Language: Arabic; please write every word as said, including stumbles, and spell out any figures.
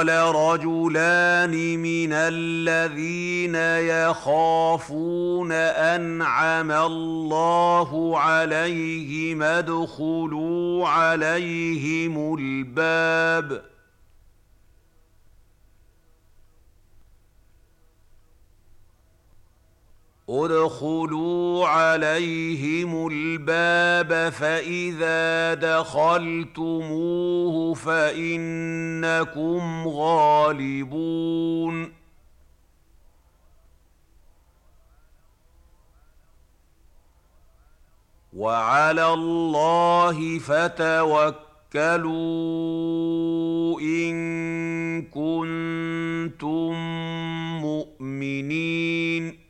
قال رجلان من الذين يخافون أنعم الله عليهم ادخلوا عليهم الباب ادخلوا عليهم الباب فإذا دخلتموه فإنكم غالبون وعلى الله فتوكلوا إن كنتم مؤمنين